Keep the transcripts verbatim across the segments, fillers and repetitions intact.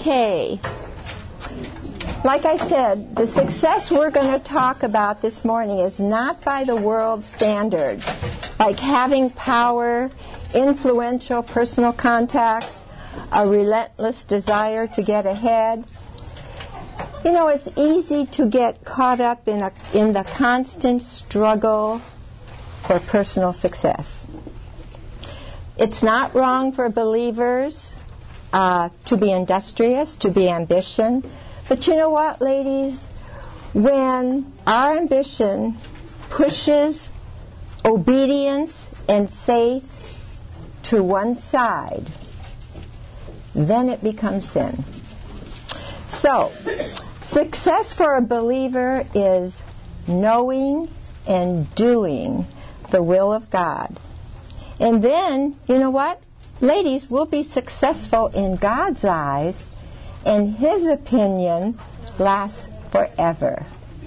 Okay. Like I said, the success we're going to talk about this morning is not by the world's standards, like having power, influential personal contacts, a relentless desire to get ahead. You know, it's easy to get caught up in, a, in the constant struggle for personal success. It's not wrong for believers uh, to be industrious, to be ambitious. But you know what, ladies? When our ambition pushes obedience and faith to one side, then it becomes sin. So, success for a believer is knowing and doing the will of God. And then, you know what? Ladies, we'll be successful in God's eyes, and His opinion lasts forever.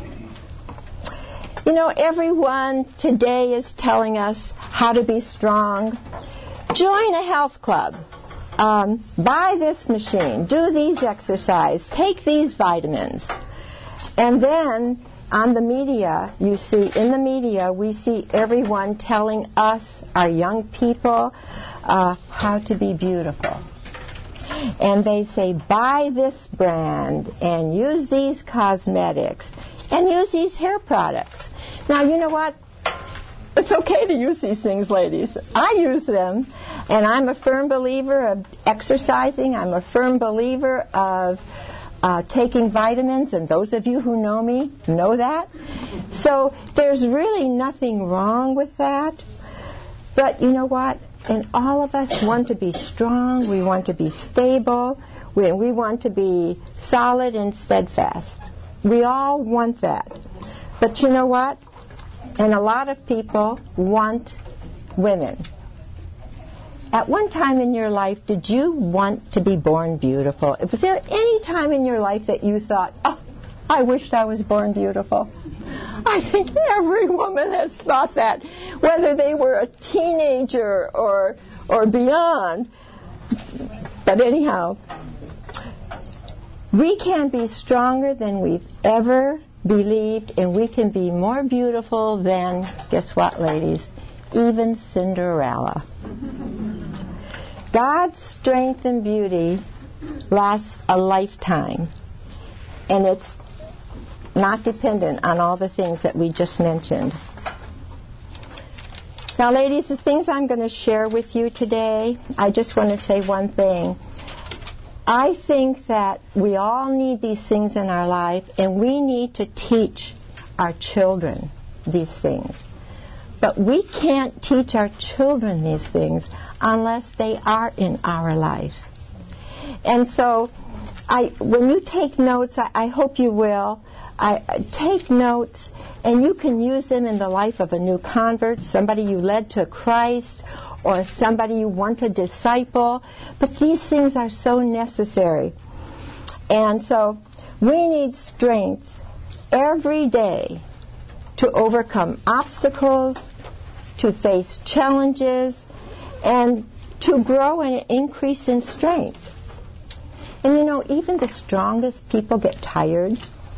You know, everyone today is telling us how to be strong. Join a health club. Um, buy this machine. Do these exercises. Take these vitamins. And then on the media, you see, in the media, we see everyone telling us, our young people, uh, how to be beautiful. And they say, buy this brand and use these cosmetics and use these hair products. Now, you know what? It's okay to use these things, ladies. I use them, and I'm a firm believer of exercising. I'm a firm believer of uh, taking vitamins, and those of you who know me know that. So there's really nothing wrong with that. But you know what? And all of us want to be strong. We want to be stable. We, we want to be solid and steadfast. We all want that. But you know what? And a lot of people want women. At one time in your life, did you want to be born beautiful? Was there any time in your life that you thought, oh, I wished I was born beautiful? I think every woman has thought that, whether they were a teenager or or beyond. But anyhow, we can be stronger than we've ever believed, and we can be more beautiful than, guess what, ladies? Even Cinderella. God's strength and beauty lasts a lifetime, and it's not dependent on all the things that we just mentioned. Now, ladies, the things I'm going to share with you today, I just want to say one thing. I think that we all need these things in our life, and we need to teach our children these things. But we can't teach our children these things unless they are in our life. And so, I, when you take notes, I, I hope you will, I, take notes, and you can use them in the life of a new convert, somebody you led to Christ, or somebody you want to disciple. But these things are so necessary. And so we need strength every day to overcome obstacles, to face challenges, and to grow and increase in strength. And you know, even the strongest people get tired,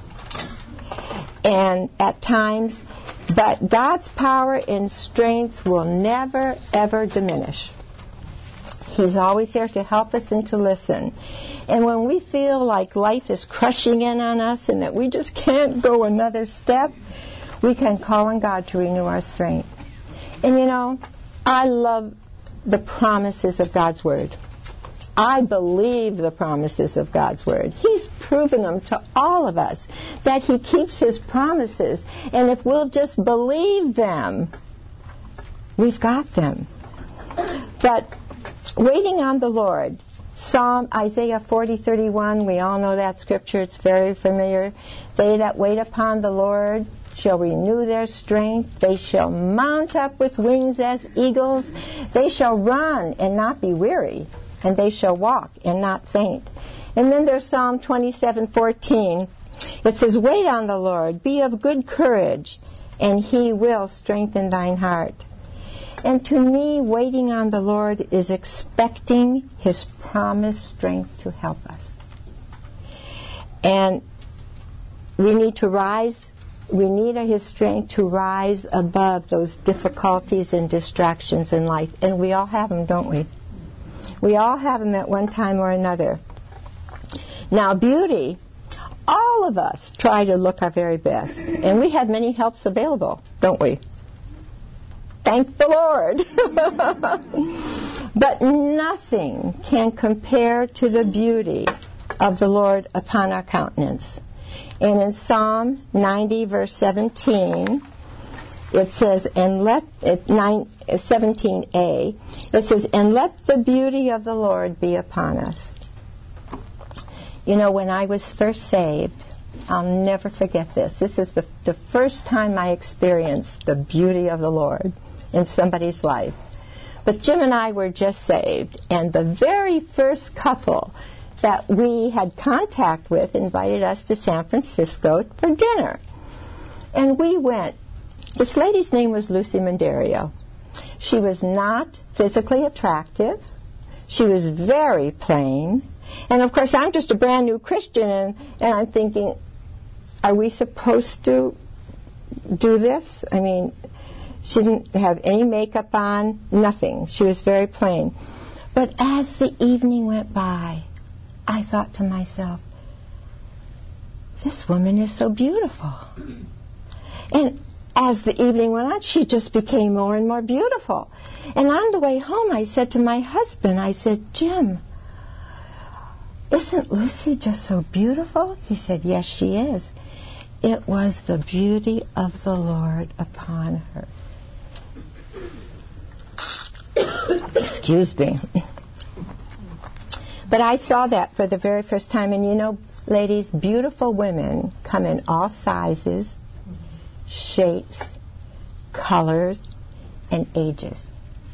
and at times, but God's power and strength will never, ever diminish. He's always there to help us and to listen. And when we feel like life is crushing in on us and that we just can't go another step, we can call on God to renew our strength. And you know, I love the promises of God's Word. I believe the promises of God's Word. He's proven them to all of us, that He keeps His promises. And if we'll just believe them, we've got them. But waiting on the Lord, Psalm Isaiah forty thirty-one, we all know that scripture. It's very familiar. They that wait upon the Lord shall renew their strength. They shall mount up with wings as eagles. They shall run and not be weary, and they shall walk and not faint. And then there's Psalm twenty-seven fourteen. It says, wait on the Lord, be of good courage, and He will strengthen thine heart. And to me, waiting on the Lord is expecting His promised strength to help us. And we need to rise, we need His strength to rise above those difficulties and distractions in life. And we all have them, don't we? We all have them at one time or another. Now, beauty, all of us try to look our very best. And we have many helps available, don't we? Thank the Lord. But nothing can compare to the beauty of the Lord upon our countenance. And in Psalm ninety, verse seventeen, it says, and let, it, nine, seventeen a, it says, and let the beauty of the Lord be upon us. You know, when I was first saved, I'll never forget this. This is the, the first time I experienced the beauty of the Lord in somebody's life. But Jim and I were just saved, and the very first couple that we had contact with invited us to San Francisco for dinner. And we went. This lady's name was Lucy Mandario. She was not physically attractive. She was very plain. And of course, I'm just a brand new Christian, and, and I'm thinking, are we supposed to do this? I mean, she didn't have any makeup on, nothing. She was very plain. But as the evening went by, I thought to myself, this woman is so beautiful. And as the evening went on, she just became more and more beautiful. And on the way home, I said to my husband, I said, Jim, isn't Lucy just so beautiful? He said, yes, she is. It was the beauty of the Lord upon her. Excuse me. But I saw that for the very first time. And you know, ladies, beautiful women come in all sizes, shapes, colors, and ages.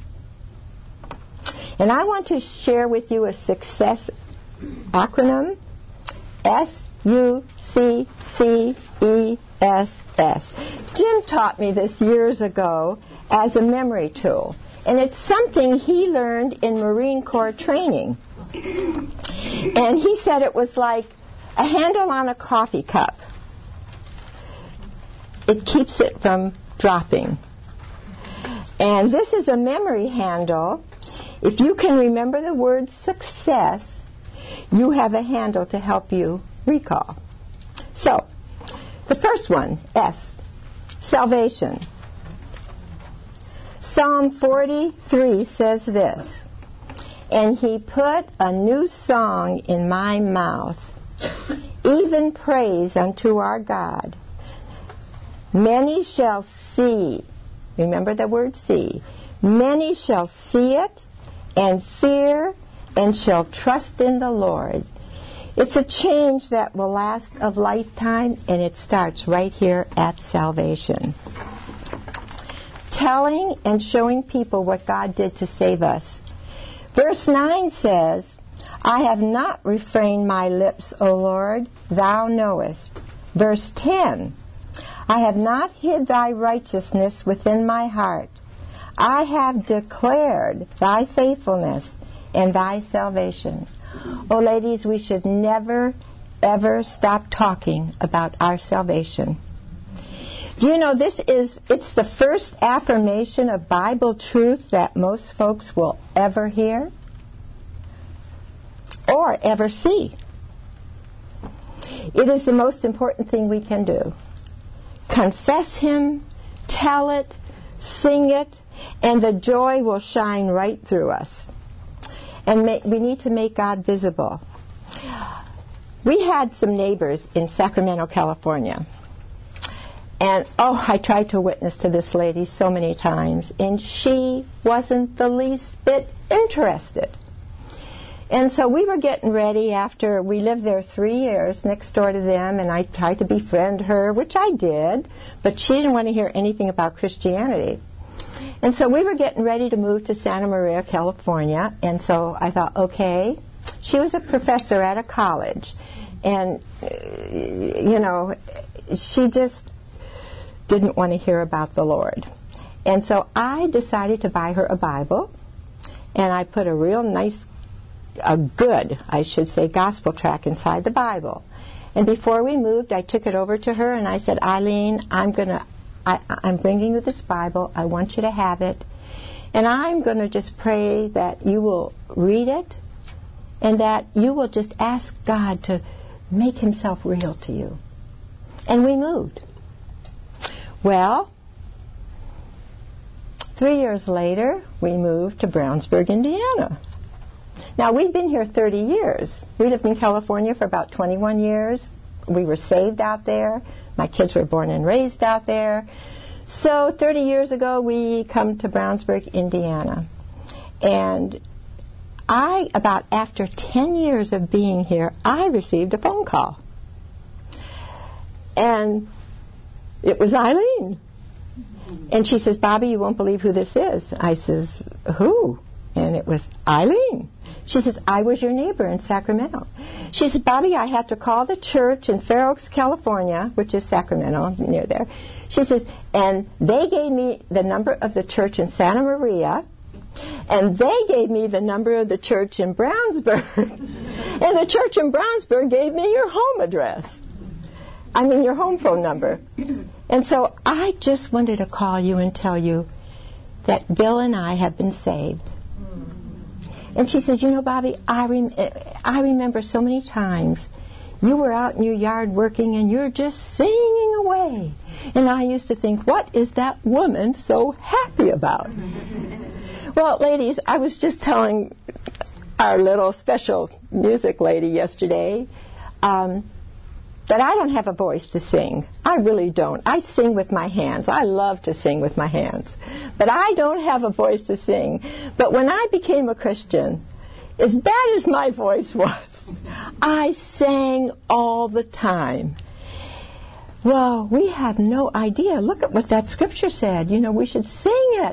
And I want to share with you a success acronym, S U C C E S S. Jim taught me this years ago as a memory tool. And it's something he learned in Marine Corps training. And he said it was like a handle on a coffee cup. It keeps it from dropping. And this is a memory handle. If you can remember the word success, you have a handle to help you recall. So, the first one, S, salvation. Psalm forty-three says this, and He put a new song in my mouth, even praise unto our God. Many shall see, remember the word see, many shall see it and fear and shall trust in the Lord. It's a change that will last a lifetime, and it starts right here at salvation. Telling and showing people what God did to save us. Verse nine says, I have not refrained my lips, O Lord, thou knowest. Verse ten, I have not hid thy righteousness within my heart. I have declared thy faithfulness and thy salvation. Oh, ladies, we should never, ever stop talking about our salvation. Do you know this is, it's the first affirmation of Bible truth that most folks will ever hear or ever see. It is the most important thing we can do. Confess Him, tell it, sing it, and the joy will shine right through us. And ma- we need to make God visible. We had some neighbors in Sacramento, California. And, oh, I tried to witness to this lady so many times, and she wasn't the least bit interested. And so we were getting ready after we lived there three years next door to them, and I tried to befriend her, which I did, but she didn't want to hear anything about Christianity. And so we were getting ready to move to Santa Maria, California, and so I thought, okay. She was a professor at a college, and, you know, she just didn't want to hear about the Lord. And so I decided to buy her a Bible, and I put a real nice, a good, I should say, gospel tract inside the Bible. And before we moved, I took it over to her and I said, Eileen, I'm gonna, I, I'm bringing you this Bible. I want you to have it. And I'm going to just pray that you will read it and that you will just ask God to make himself real to you. And we moved. Well, three years later, we moved to Brownsburg, Indiana. Now, we've been here thirty years. We lived in California for about twenty-one years. We were saved out there. My kids were born and raised out there. So thirty years ago, we come to Brownsburg, Indiana. And I, about after ten years of being here, I received a phone call. And it was Eileen. And she says, Bobby, you won't believe who this is. I says, who? And it was Eileen. She says, I was your neighbor in Sacramento. She said, Bobby, I had to call the church in Fair Oaks, California, which is Sacramento, near there. She says, and they gave me the number of the church in Santa Maria, and they gave me the number of the church in Brownsburg, and the church in Brownsburg gave me your home address. I mean, your home phone number. And so I just wanted to call you and tell you that Bill and I have been saved. And she says, you know, Bobby, I, rem- I remember so many times you were out in your yard working and you're just singing away. And I used to think, what is that woman so happy about? Well, ladies, I was just telling our little special music lady yesterday um, that I don't have a voice to sing. I really don't. I sing with my hands. I love to sing with my hands. But I don't have a voice to sing. But when I became a Christian, as bad as my voice was, I sang all the time. Well, we have no idea. Look at what that scripture said. You know, we should sing it.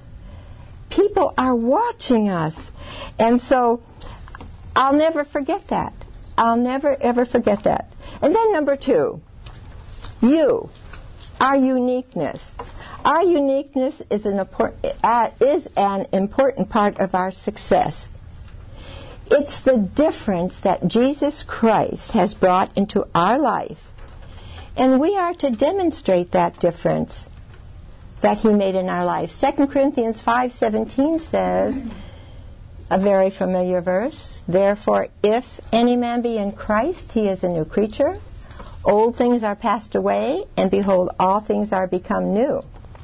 People are watching us. And so I'll never forget that. I'll never, ever forget that. And then number two, you, our uniqueness. Our uniqueness is an important, uh, is an important part of our success. It's the difference that Jesus Christ has brought into our life. And we are to demonstrate that difference that he made in our life. Second Corinthians five seventeen says, a very familiar verse, therefore if any man be in Christ, he is a new creature. Old things are passed away, and behold, all things are become new.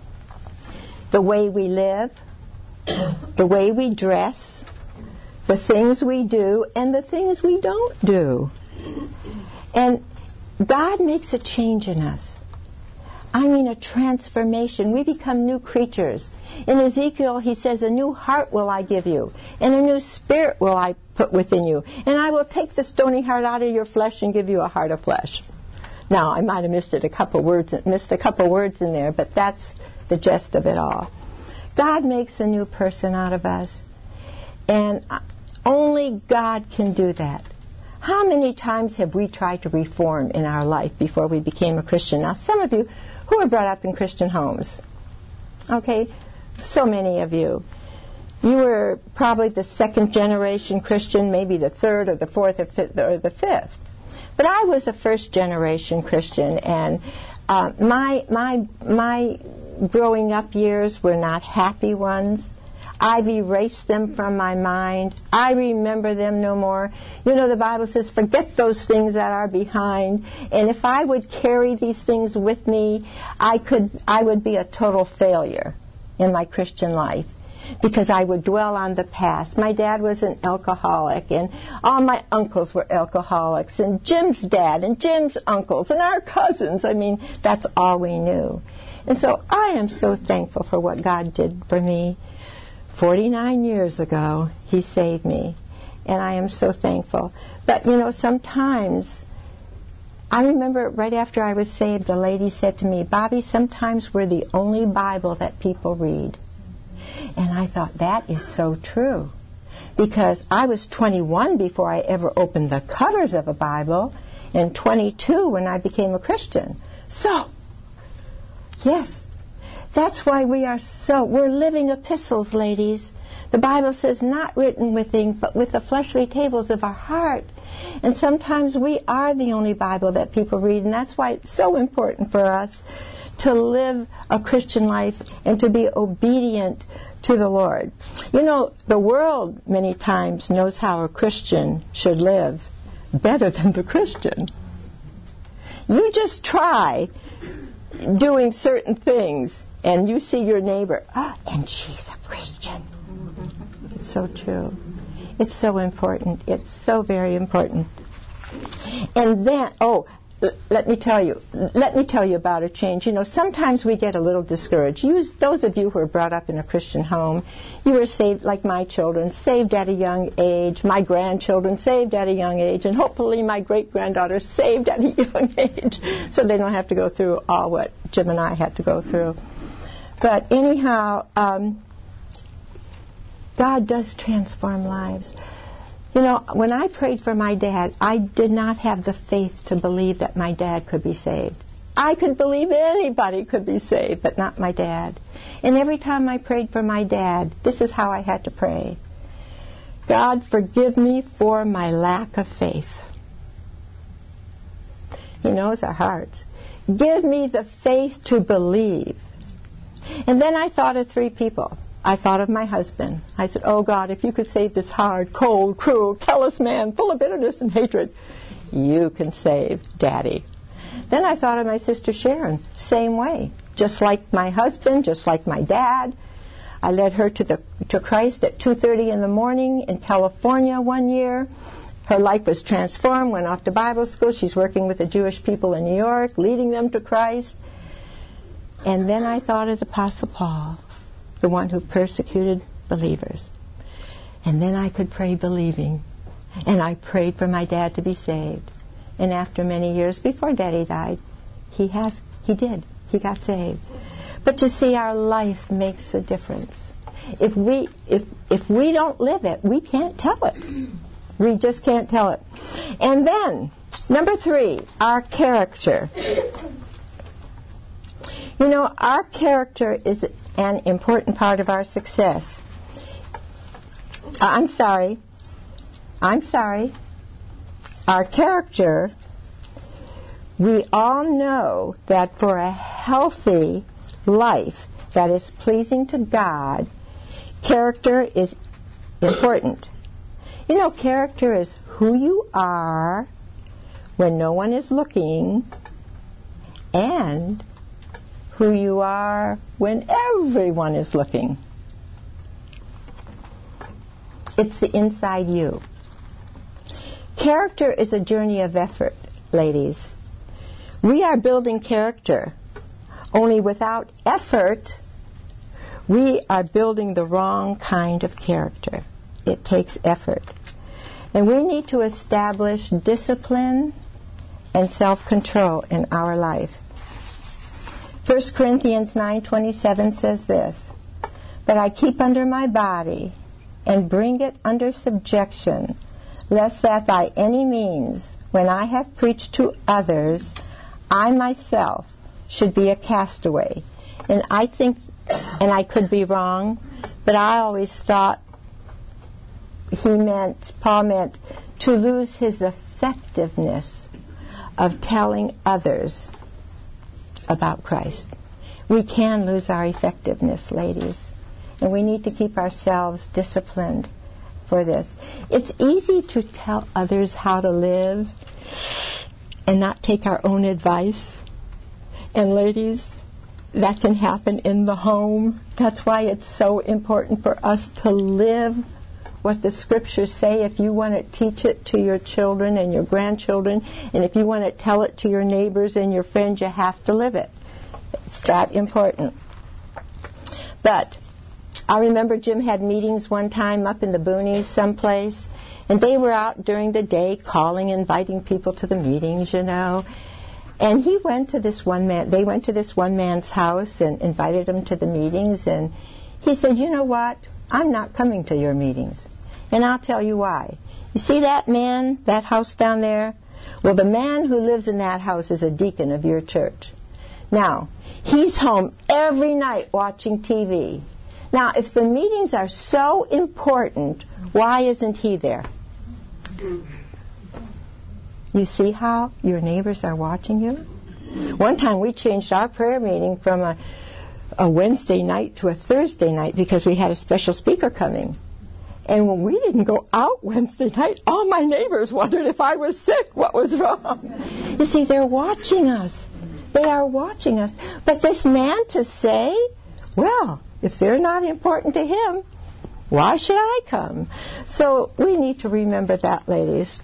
The way we live, the way we dress, the things we do, and the things we don't do. And God makes a change in us. I mean a transformation. We become new creatures. In Ezekiel, he says, a new heart will I give you, and a new spirit will I put within you. And I will take the stony heart out of your flesh and give you a heart of flesh. Now, I might have missed it a couple words, missed a couple words in there, but that's the gist of it all. God makes a new person out of us, and only God can do that. How many times have we tried to reform in our life before we became a Christian? Now, some of you who were brought up in Christian homes, okay, so many of you, you were probably the second generation Christian, maybe the third or the fourth or fifth or the fifth. But I was a first generation Christian, and uh, my my my growing up years were not happy ones. I've erased them from my mind. I remember them no more. You know, the Bible says, forget those things that are behind. And if I would carry these things with me, I could, I would be a total failure in my Christian life, because I would dwell on the past. My dad was an alcoholic, and all my uncles were alcoholics, and Jim's dad, and Jim's uncles, and our cousins. I mean, that's all we knew. And so I am so thankful for what God did for me. forty-nine years ago, he saved me, and I am so thankful. But, you know, sometimes, I remember right after I was saved, a lady said to me, Bobby, sometimes we're the only Bible that people read. And I thought, that is so true. Because I was twenty-one before I ever opened the covers of a Bible, and twenty-two when I became a Christian. So, yes. That's why we are so, we're living epistles, ladies. The Bible says, not written with ink, but with the fleshly tables of our heart. And sometimes we are the only Bible that people read, and that's why it's so important for us to live a Christian life and to be obedient to the Lord. You know, the world many times knows how a Christian should live better than the Christian. You just try doing certain things, and you see your neighbor, oh, and she's a Christian. It's so true. It's so important. It's so very important. And then, oh, l- let me tell you, let me tell you about a change. You know, sometimes we get a little discouraged. You, those of you who are brought up in a Christian home, you were saved, like my children, saved at a young age, my grandchildren saved at a young age, and hopefully my great-granddaughter saved at a young age, so they don't have to go through all what Jim and I had to go through. But anyhow, um, God does transform lives. You know, when I prayed for my dad, I did not have the faith to believe that my dad could be saved. I could believe anybody could be saved, but not my dad. And every time I prayed for my dad, this is how I had to pray. God, forgive me for my lack of faith. He knows our hearts. Give me the faith to believe. And then I thought of three people. I thought of my husband. I said, oh God, if you could save this hard, cold, cruel, callous man full of bitterness and hatred, you can save Daddy. Then I thought of my sister Sharon, same way. Just like my husband, just like my dad. I led her to the to Christ at two thirty in the morning in California one year. Her life was transformed, went off to Bible school. She's working with the Jewish people in New York, leading them to Christ. And then I thought of the Apostle Paul, the one who persecuted believers. And then I could pray believing. And I prayed for my dad to be saved. And after many years, before Daddy died, he has, he did. He got saved. But you see, our life makes a difference. If we, if, if we don't live it, we can't tell it. We just can't tell it. And then, number three, our character. You know, our character is an important part of our success. Uh, I'm sorry. I'm sorry. Our character, we all know that for a healthy life that is pleasing to God, character is important. You know, character is who you are when no one is looking, and who you are when everyone is looking. It's the inside you. Character is a journey of effort, ladies. We are building character. Only without effort, we are building the wrong kind of character. It takes effort. And we need to establish discipline and self-control in our life. First Corinthians nine twenty-seven says this, but I keep under my body and bring it under subjection, lest that by any means, when I have preached to others, I myself should be a castaway. And I think, and I could be wrong, but I always thought he meant, Paul meant, to lose his effectiveness of telling others about Christ. We can lose our effectiveness, ladies, and we need to keep ourselves disciplined for this. It's easy to tell others how to live and not take our own advice. And ladies, that can happen in the home. That's why it's so important for us to live what the scriptures say. If you want to teach it to your children and your grandchildren, and if you want to tell it to your neighbors and your friends, you have to live it. It's that important. But I remember Jim had meetings one time up in the boonies someplace, and they were out during the day calling, inviting people to the meetings, you know. And he went to this one man, they went to this one man's house and invited him to the meetings, and he said, you know what, I'm not coming to your meetings. And I'll tell you why. You see that man, that house down there? Well, the man who lives in that house is a deacon of your church. Now, he's home every night watching T V. Now, if the meetings are so important, why isn't he there? You see how your neighbors are watching you? One time we changed our prayer meeting from a, a Wednesday night to a Thursday night because we had a special speaker coming. And when we didn't go out Wednesday night, all my neighbors wondered if I was sick, what was wrong. You see, they're watching us. They are watching us. But this man to say, well, if they're not important to him, why should I come? So we need to remember that, ladies.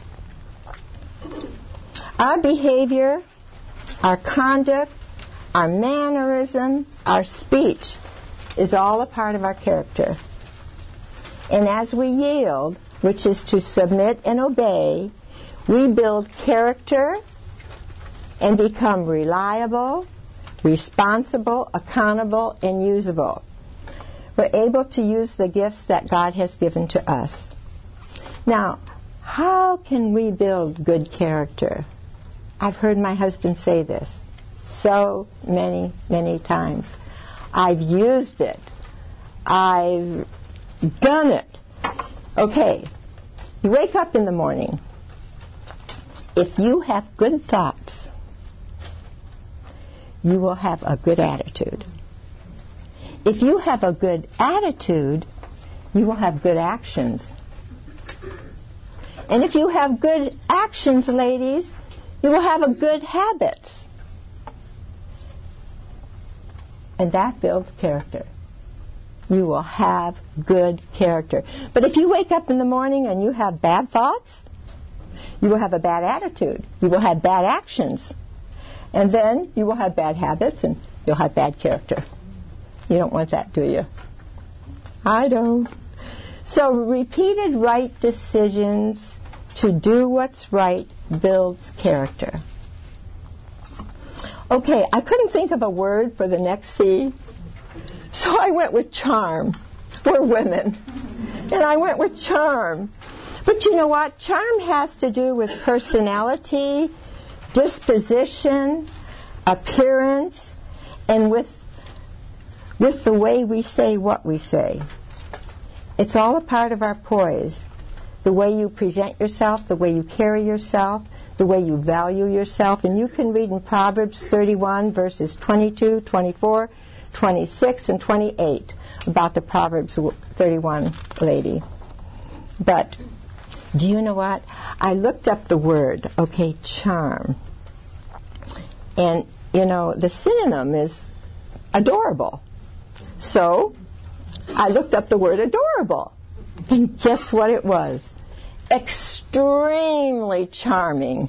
Our behavior, our conduct, our mannerism, our speech is all a part of our character. And as we yield, which is to submit and obey, we build character and become reliable, responsible, accountable, and usable. We're able to use the gifts that God has given to us. Now, how can we build good character? I've heard my husband say this so many, many times. I've used it. I've done it. Okay, you wake up in the morning. If you have good thoughts, you will have a good attitude. If you have a good attitude, you will have good actions. And if you have good actions, ladies, you will have a good habits. And that builds character. You will have good character. But if you wake up in the morning and you have bad thoughts, you will have a bad attitude. You will have bad actions. And then you will have bad habits and you'll have bad character. You don't want that, do you? I don't. So repeated right decisions to do what's right builds character. Okay, I couldn't think of a word for the next C, so I went with charm. We're women. And I went with charm. But you know what? Charm has to do with personality, disposition, appearance, and with with the way we say what we say. It's all a part of our poise. The way you present yourself, the way you carry yourself, the way you value yourself. And you can read in Proverbs thirty-one, verses twenty-two, twenty-four, twenty-six, and twenty-eight about the Proverbs thirty-one lady. But do you know what? I looked up the word, okay, charm. And, you know, the synonym is adorable. So I looked up the word adorable. And guess what it was? Extremely charming.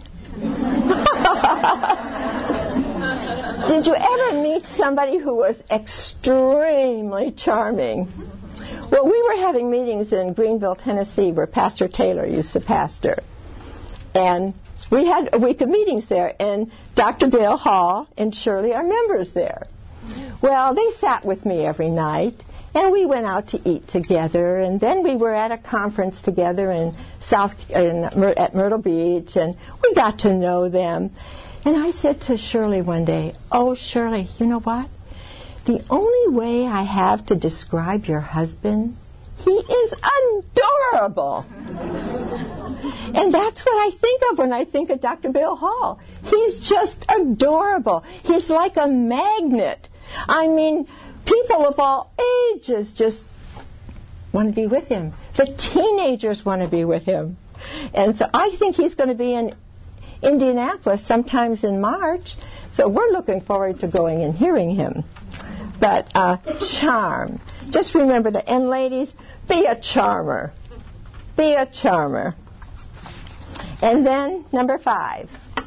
Did you ever meet somebody who was extremely charming? Well, we were having meetings in Greenville, Tennessee, where Pastor Taylor used to pastor. And we had a week of meetings there, and Doctor Dale Hall and Shirley are members there. Well, they sat with me every night, and we went out to eat together, and then we were at a conference together in South in, at Myrtle Beach, and we got to know them. And I said to Shirley one day, "Oh, Shirley, you know what? The only way I have to describe your husband, he is adorable." And that's what I think of when I think of Doctor Bill Hall. He's just adorable. He's like a magnet. I mean, people of all ages just want to be with him. The teenagers want to be with him. And so I think he's going to be in Indianapolis sometimes in March. So we're looking forward to going and hearing him. But uh, charm. Just remember that. And ladies, be a charmer. Be a charmer. And then number five,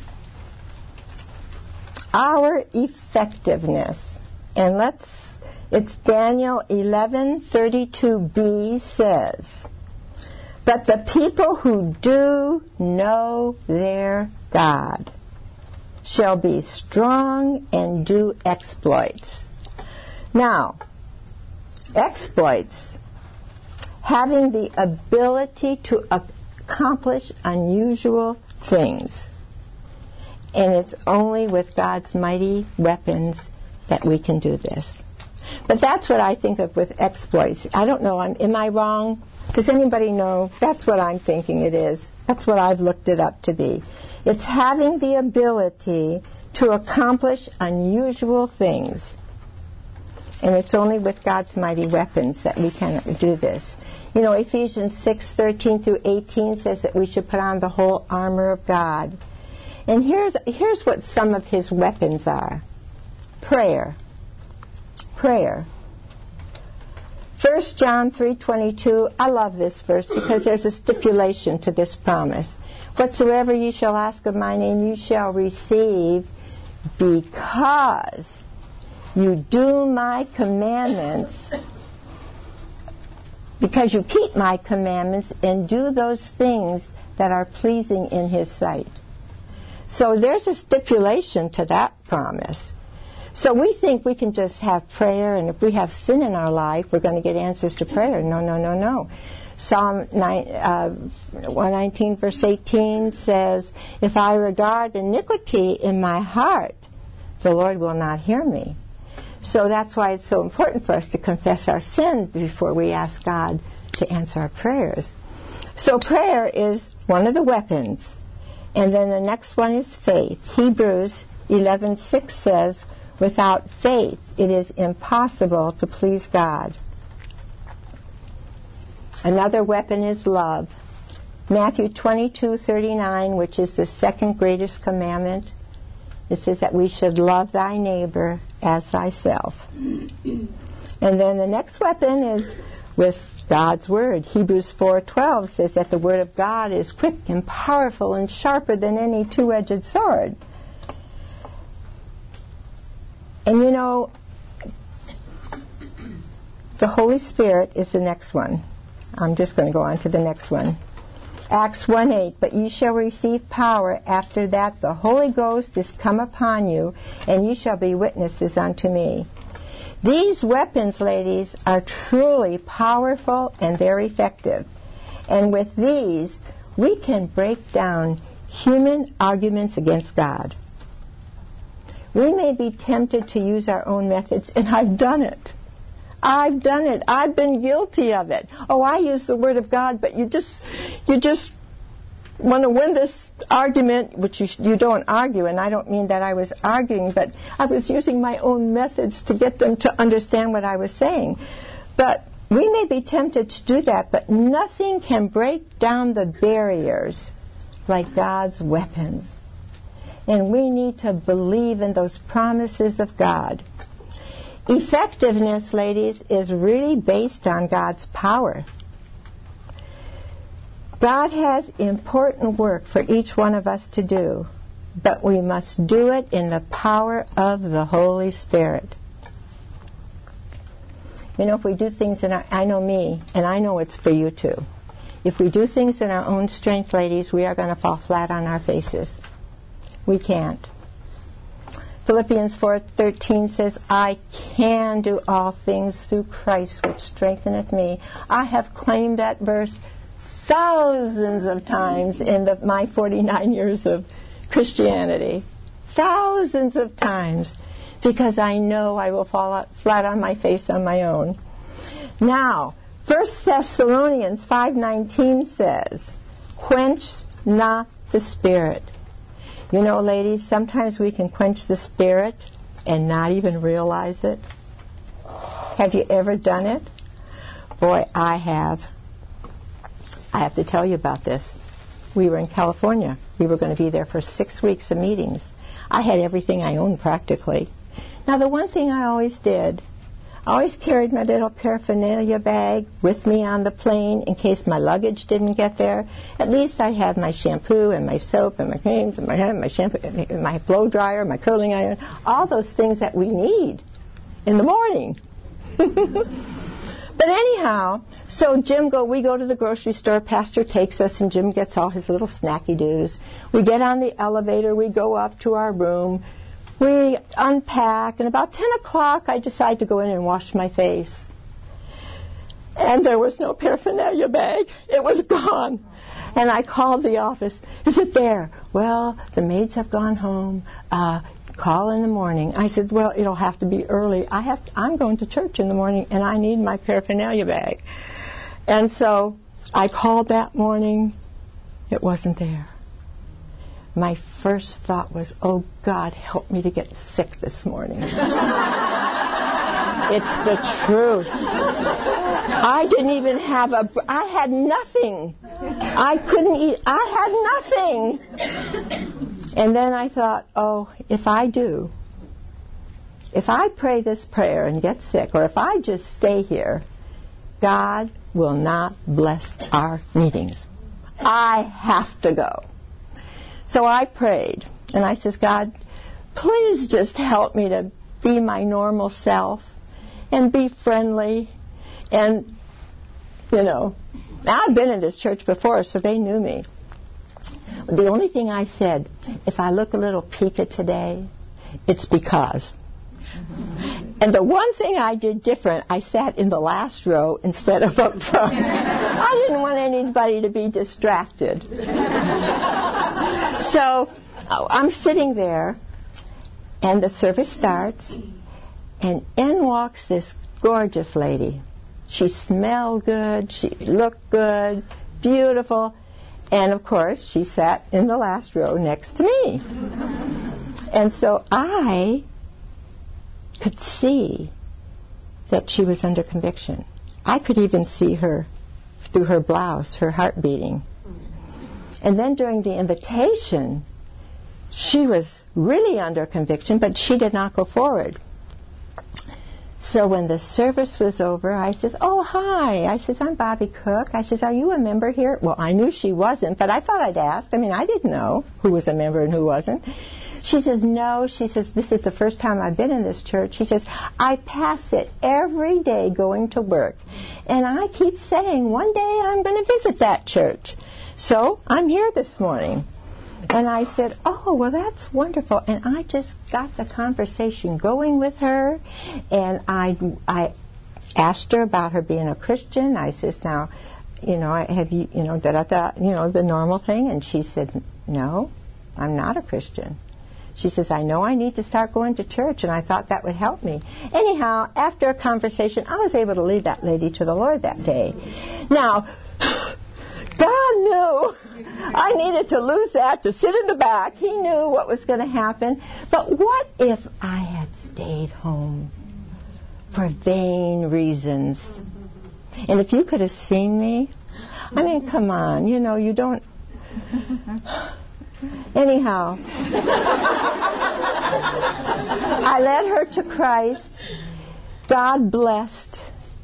our effectiveness. And let's, it's Daniel eleven thirty-two b says, "But the people who do know their God shall be strong and do exploits." Now, exploits, having the ability to accomplish unusual things. And it's only with God's mighty weapons that we can do this. But that's what I think of with exploits. I don't know, I'm, am I wrong? Does anybody know? That's what I'm thinking it is. That's what I've looked it up to be. It's having the ability to accomplish unusual things. And it's only with God's mighty weapons that we can do this. You know, Ephesians six thirteen through eighteen says that we should put on the whole armor of God. And here's, here's what some of his weapons are. Prayer. Prayer. First John three twenty-two, I love this verse because there's a stipulation to this promise. Whatsoever ye shall ask of my name, ye shall receive, because you do my commandments, because you keep my commandments and do those things that are pleasing in his sight. So there's a stipulation to that promise. So we think we can just have prayer, and if we have sin in our life, we're going to get answers to prayer. No, no, no, no. Psalm nine, uh, one nineteen, verse eighteen says, if I regard iniquity in my heart, the Lord will not hear me. So that's why it's so important for us to confess our sin before we ask God to answer our prayers. So prayer is one of the weapons. And then the next one is faith. Hebrews eleven six says, without faith it is impossible to please God. Another weapon is love. Matthew twenty-two thirty-nine, which is the second greatest commandment, it says that we should love thy neighbor as thyself. And then the next weapon is with God's word. Hebrews four twelve says that the word of God is quick and powerful and sharper than any two-edged sword. And you know, the Holy Spirit is the next one. I'm just going to go on to the next one. Acts one eight, but ye shall receive power after that the Holy Ghost is come upon you, and ye shall be witnesses unto me. These weapons, ladies, are truly powerful and they're effective. And with these, we can break down human arguments against God. We may be tempted to use our own methods, and I've done it. I've done it. I've been guilty of it. Oh, I use the Word of God, but you just, you just want to win this argument, which you, you don't argue, and I don't mean that I was arguing, but I was using my own methods to get them to understand what I was saying. But we may be tempted to do that, but nothing can break down the barriers like God's weapons. And we need to believe in those promises of God. Effectiveness, ladies, is really based on God's power. God has important work for each one of us to do, but we must do it in the power of the Holy Spirit. You know, if we do things in our, I know me, and I know it's for you too. If we do things in our own strength, ladies, we are going to fall flat on our faces. We can't. Philippians four thirteen says, I can do all things through Christ which strengtheneth me. I have claimed that verse thousands of times in the, my forty-nine years of Christianity. Thousands of times. Because I know I will fall out flat on my face on my own. Now, First Thessalonians five nineteen says, quench not the Spirit. You know, ladies, sometimes we can quench the Spirit and not even realize it. Have you ever done it? Boy, I have. I have to tell you about this. We were in California. We were going to be there for six weeks of meetings. I had everything I owned practically. Now, the one thing I always did, I always carried my little paraphernalia bag with me on the plane in case my luggage didn't get there. At least I had my shampoo and my soap and my creams and my hair, my shampoo, my blow dryer, my curling iron, all those things that we need in the morning. But anyhow, so Jim go. We go to the grocery store. Pastor takes us, and Jim gets all his little snacky doos. We get on the elevator. We go up to our room. We unpack, and about ten o'clock, I decide to go in and wash my face. And there was no paraphernalia bag. It was gone. And I called the office. Is it there? Well, the maids have gone home. Uh, call in the morning. I said, well, it'll have to be early. I have to, I'm going to church in the morning, and I need my paraphernalia bag. And so I called that morning. It wasn't there. my first thought was, oh, God, help me to get sick this morning. It's the truth. I didn't even have a, I had nothing. I couldn't eat, I had nothing. And then I thought, oh, if I do, if I pray this prayer and get sick, or if I just stay here, God will not bless our meetings. I have to go. So I prayed, and I says, God, please just help me to be my normal self and be friendly. And, you know, I've been in this church before, so they knew me. The only thing I said, if I look a little peaked today, it's because. And the one thing I did different, I sat in the last row instead of up front. I didn't want anybody to be distracted. So I'm sitting there, and the service starts, and in walks this gorgeous lady. She smelled good, she looked good, beautiful, and of course she sat in the last row next to me. And so I could see that she was under conviction. I could even see her through her blouse, her heart beating. And then during the invitation, she was really under conviction, but she did not go forward. So when the service was over, I says, oh, hi. I says, I'm Bobby Cook. I says, are you a member here? Well, I knew she wasn't, but I thought I'd ask. I mean, I didn't know who was a member and who wasn't. She says, no. She says, this is the first time I've been in this church. She says, I pass it every day going to work. And I keep saying, one day I'm going to visit that church. So I'm here this morning. And I said, oh, well, that's wonderful. And I just got the conversation going with her. And I, I asked her about her being a Christian. I says, now, you know, have you, you know, da-da-da, you know, the normal thing. And she said, no, I'm not a Christian. She says, I know I need to start going to church, and I thought that would help me. Anyhow, after a conversation, I was able to lead that lady to the Lord that day. Now, God knew I needed to lose that, to sit in the back. He knew what was going to happen. But what if I had stayed home for vain reasons? And if you could have seen me, I mean, come on, you know, you don't... Anyhow, I led her to Christ. God blessed.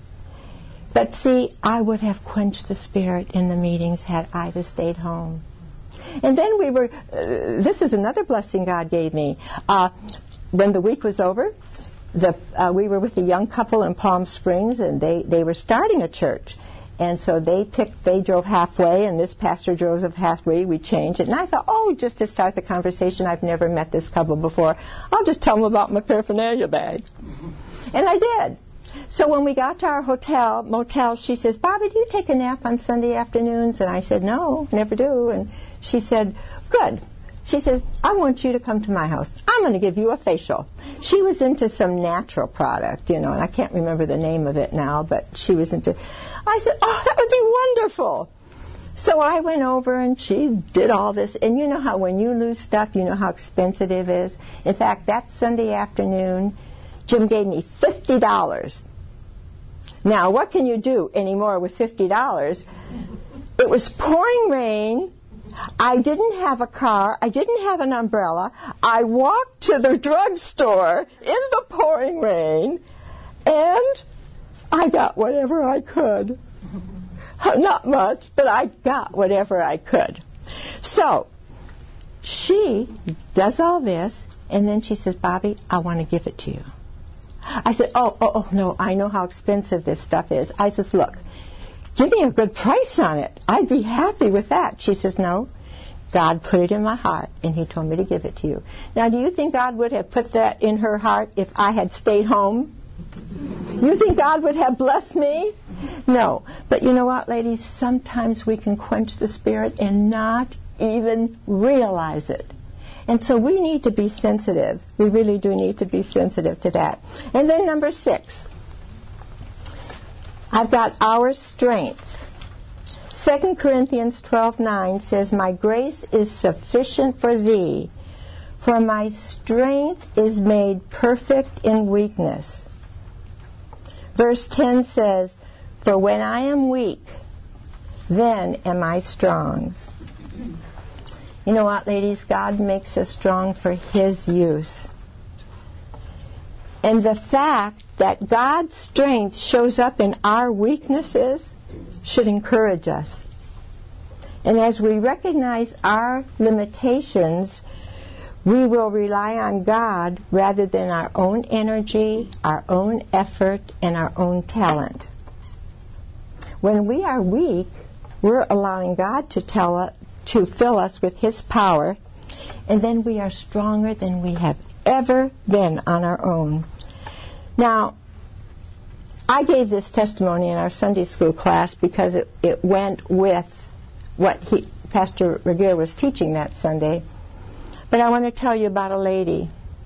But see, I would have quenched the spirit in the meetings had I just stayed home. And then we were, uh, this is another blessing God gave me. Uh, when the week was over, the, uh, we were with a young couple in Palm Springs, and they, they were starting a church. And so they picked, they drove halfway, and this pastor drove halfway. We changed it. And I thought, oh, just to start the conversation, I've never met this couple before. I'll just tell them about my paraphernalia bag. And I did. So when we got to our hotel, motel, she says, Bobby, do you take a nap on Sunday afternoons? And I said, no, never do. And she said, good. She says, I want you to come to my house. I'm going to give you a facial. She was into some natural product, you know, and I can't remember the name of it now, but she was into... I said, oh, that would be wonderful. So I went over, and she did all this. And you know how when you lose stuff, you know how expensive it is. In fact, that Sunday afternoon, Jim gave me fifty dollars. Now, what can you do anymore with fifty dollars? It was pouring rain. I didn't have a car. I didn't have an umbrella. I walked to the drugstore in the pouring rain, and I got whatever I could. Not much, but I got whatever I could. So she does all this, and then she says, Bobby, I want to give it to you. I said, oh, oh, oh, no, I know how expensive this stuff is. I says, look, give me a good price on it. I'd be happy with that. She says, no, God put it in my heart, and he told me to give it to you. Now, do you think God would have put that in her heart if I had stayed home? You think God would have blessed me? No. But you know what, ladies? Sometimes we can quench the spirit and not even realize it. And so we need to be sensitive. We really do need to be sensitive to that. And then number six, I've got our strength. Second Corinthians twelve nine says, my grace is sufficient for thee, for my strength is made perfect in weakness. Verse ten says, for when I am weak, then am I strong. You know what, ladies? God makes us strong for His use. And the fact that God's strength shows up in our weaknesses should encourage us. And as we recognize our limitations, we will rely on God rather than our own energy, our own effort, and our own talent. When we are weak, we're allowing God to tell us, to fill us with His power, and then we are stronger than we have ever been on our own. Now, I gave this testimony in our Sunday school class because it, it went with what he, Pastor Regier was teaching that Sunday. But I want to tell you about a lady.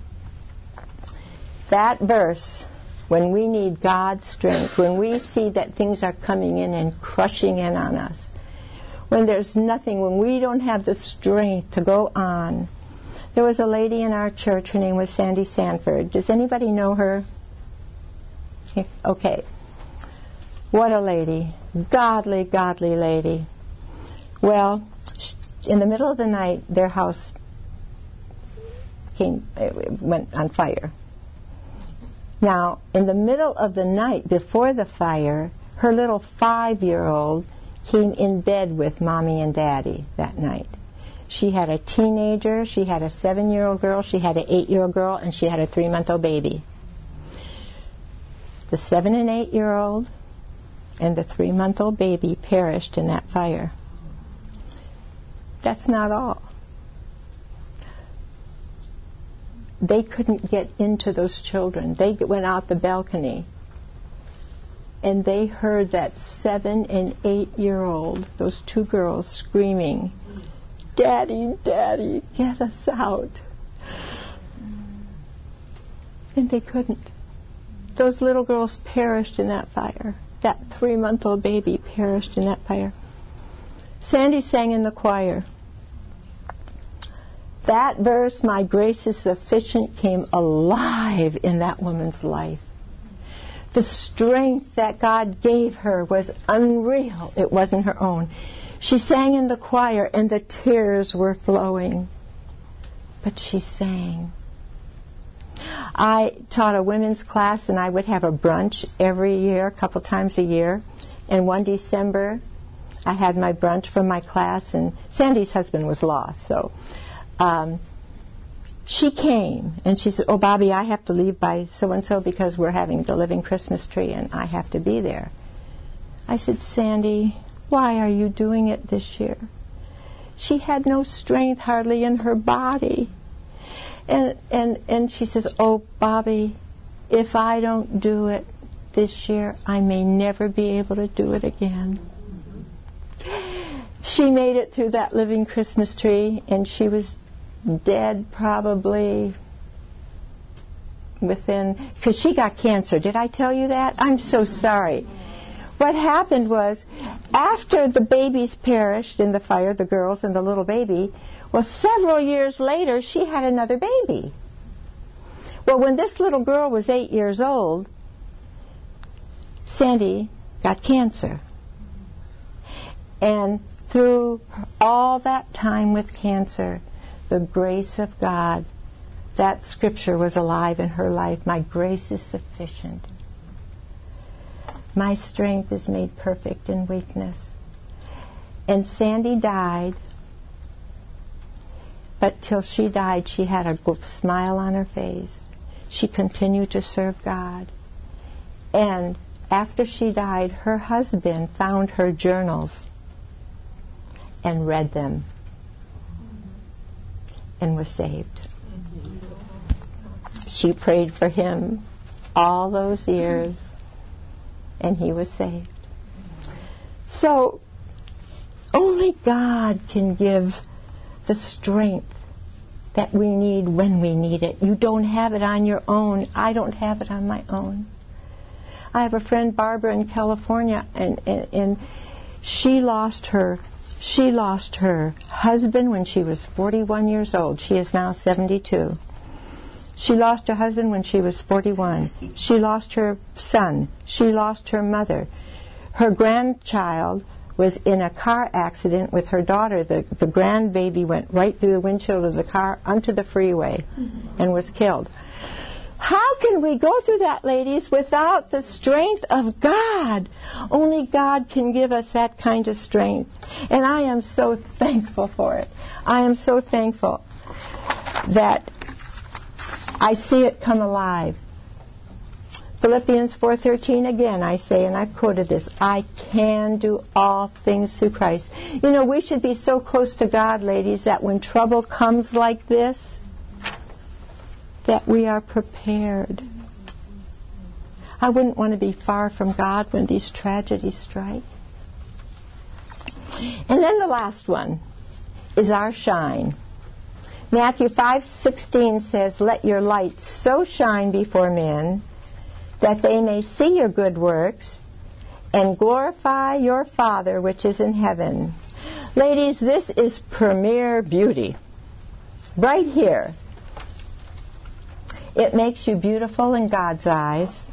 That verse, when we need God's strength, when we see that things are coming in and crushing in on us, when there's nothing, when we don't have the strength to go on. There was a lady in our church, her name was Sandy Sanford. Does anybody know her? Okay. What a lady. Godly, godly lady. Well, in the middle of the night, their house came, it went on fire. Now, in the middle of the night before the fire, her little five-year-old came in bed with Mommy and Daddy that night. She had a teenager, she had a seven-year-old girl, she had an eight-year-old girl, and she had a three-month-old baby. The seven and eight-year-old and the three-month-old baby perished in that fire. That's not all. They couldn't get into those children. They went out the balcony, and they heard that seven and eight-year-old, those two girls, screaming, "Daddy, Daddy, get us out." And they couldn't. Those little girls perished in that fire. That three-month-old baby perished in that fire. Sandy sang in the choir. That verse, "My grace is sufficient," came alive in that woman's life. The strength that God gave her was unreal. It wasn't her own. She sang in the choir, and the tears were flowing. But she sang. I taught a women's class, and I would have a brunch every year, a couple times a year. And one December, I had my brunch from my class, and Sandy's husband was lost, so um, she came, and she said, "Oh, Bobby, I have to leave by so-and-so because we're having the living Christmas tree, and I have to be there." I said, "Sandy, why are you doing it this year?" She had no strength hardly in her body. And, and, and she says, "Oh, Bobby, if I don't do it this year, I may never be able to do it again." She made it through that living Christmas tree, and she was dead probably within, because she got cancer. Did I tell you that? I'm so sorry. What happened was, after the babies perished in the fire, the girls and the little baby, well, several years later, she had another baby. Well, when this little girl was eight years old, Sandy got cancer. And through all that time with cancer, the grace of God, that scripture was alive in her life. My grace is sufficient. My strength is made perfect in weakness. And Sandy died. But till she died, she had a smile on her face. She continued to serve God. And after she died, her husband found her journals and read them and was saved. She prayed for him all those years, and he was saved. So only God can give the strength that we need when we need it. You don't have it on your own. I don't have it on my own. I have a friend, Barbara, in California, and, and, and She lost her She lost her husband when she was forty-one years old. She is now seventy-two. She lost her husband when she was forty-one. She lost her son. She lost her mother. Her grandchild was in a car accident with her daughter. The, the grandbaby went right through the windshield of the car onto the freeway and was killed. How can we go through that, ladies, without the strength of God? Only God can give us that kind of strength. And I am so thankful for it. I am so thankful that I see it come alive. Philippians four thirteen, again, I say, and I've quoted this, I can do all things through Christ. You know, we should be so close to God, ladies, that when trouble comes like this, that we are prepared. I wouldn't want to be far from God when these tragedies strike. And then the last one is our shine. Matthew five sixteen says, let your light so shine before men that they may see your good works and glorify your Father which is in heaven. Ladies, this is premier beauty. Right here. It makes you beautiful in God's eyes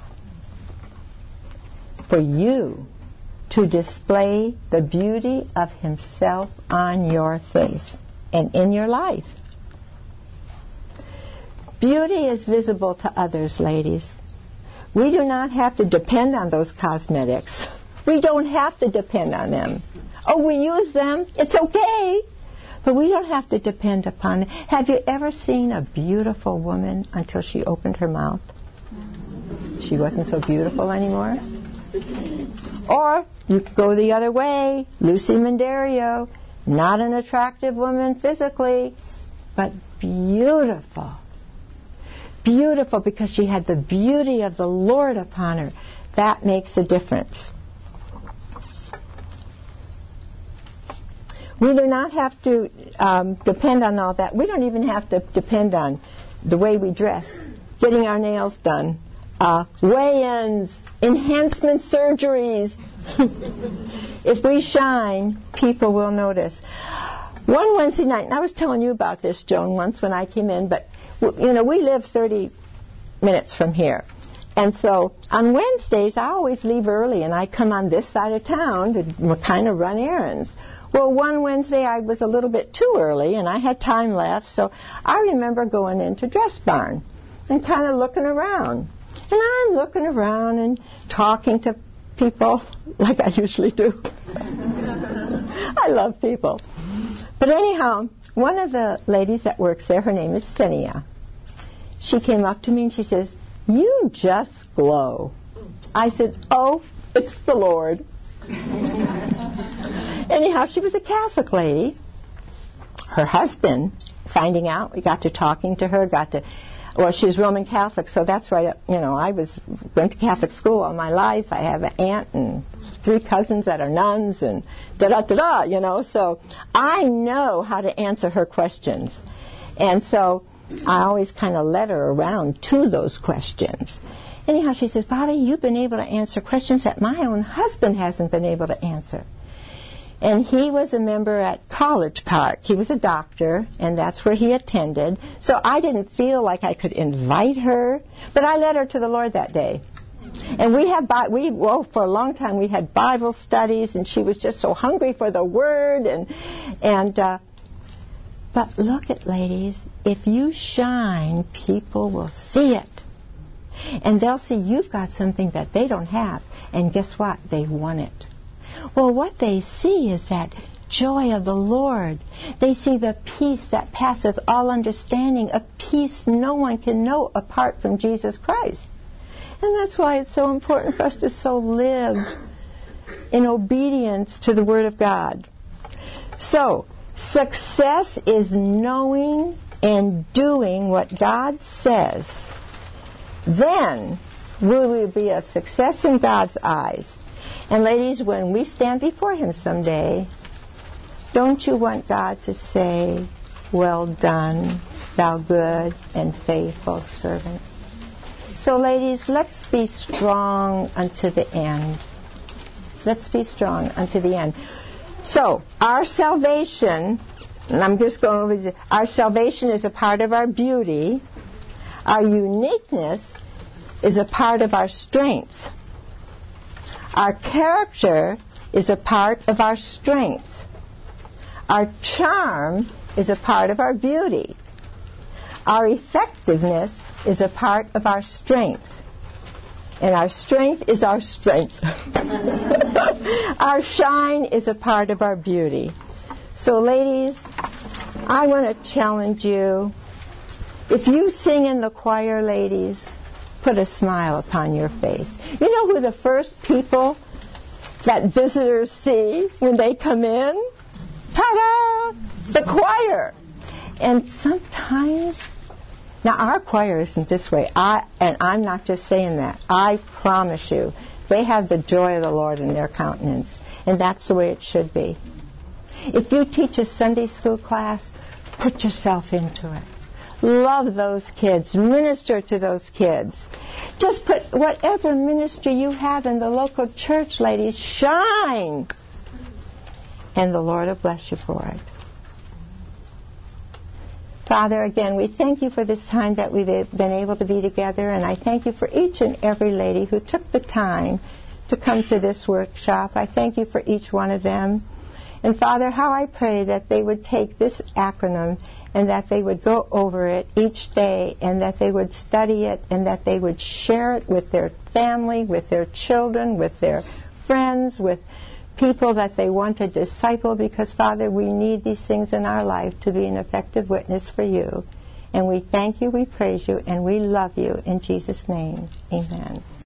for you to display the beauty of Himself on your face and in your life. Beauty is visible to others, ladies. We do not have to depend on those cosmetics. We don't have to depend on them. Oh, we use them. It's okay. But we don't have to depend upon it. Have you ever seen a beautiful woman until she opened her mouth? She wasn't so beautiful anymore. Or you could go the other way. Lucy Mandario, not an attractive woman physically, but beautiful. Beautiful because she had the beauty of the Lord upon her. That makes a difference. We do not have to um, depend on all that. We don't even have to depend on the way we dress, getting our nails done, uh, weigh-ins, enhancement surgeries. If we shine, people will notice. One Wednesday night, and I was telling you about this, Joan, once when I came in, but you know, we live thirty minutes from here. And so on Wednesdays, I always leave early, and I come on this side of town to kind of run errands. Well, one Wednesday I was a little bit too early, and I had time left, so I remember going into Dress Barn and kind of looking around. And I'm looking around and talking to people like I usually do. I love people. But anyhow, one of the ladies that works there, her name is Cynthia. She came up to me and she says, you just glow. I said, oh, it's the Lord. Anyhow, she was a Catholic lady. Her husband, finding out, we got to talking to her, got to, well, she's Roman Catholic, so that's right, you know, I was, went to Catholic school all my life. I have an aunt and three cousins that are nuns and da-da-da-da, you know, so I know how to answer her questions. And so I always kind of led her around to those questions. Anyhow, she says, Bobby, you've been able to answer questions that my own husband hasn't been able to answer. And he was a member at College Park. He was a doctor, and that's where he attended. So I didn't feel like I could invite her, but I led her to the Lord that day. And we had, we well, for a long time we had Bible studies, and she was just so hungry for the Word. And, and uh, but look at, ladies, if you shine, people will see it. And they'll see you've got something that they don't have. And guess what? They want it. Well, what they see is that joy of the Lord. They see the peace that passeth all understanding, a peace no one can know apart from Jesus Christ. And that's why it's so important for us to so live in obedience to the Word of God. So, success is knowing and doing what God says. Then we will be a success in God's eyes. And ladies, when we stand before Him someday, don't you want God to say, well done, thou good and faithful servant? So ladies, let's be strong unto the end. Let's be strong unto the end. So, our salvation, and I'm just going over this, our salvation is a part of our beauty. Our uniqueness is a part of our strength. Our character is a part of our strength. Our charm is a part of our beauty. Our effectiveness is a part of our strength. And our strength is our strength. Our shine is a part of our beauty. So, ladies, I want to challenge you. If you sing in the choir, ladies, put a smile upon your face. You know who the first people that visitors see when they come in? Ta-da! The choir. And sometimes, now our choir isn't this way, I and I'm not just saying that. I promise you, they have the joy of the Lord in their countenance, and that's the way it should be. If you teach a Sunday school class, put yourself into it. Love those kids. Minister to those kids. Just put whatever ministry you have in the local church, ladies, shine. And the Lord will bless you for it. Father, again, we thank you for this time that we've been able to be together, and I thank you for each and every lady who took the time to come to this workshop. I thank you for each one of them. And Father, how I pray that they would take this acronym and that they would go over it each day, and that they would study it, and that they would share it with their family, with their children, with their friends, with people that they want to disciple, because, Father, we need these things in our life to be an effective witness for you. And we thank you, we praise you, and we love you. In Jesus' name, amen.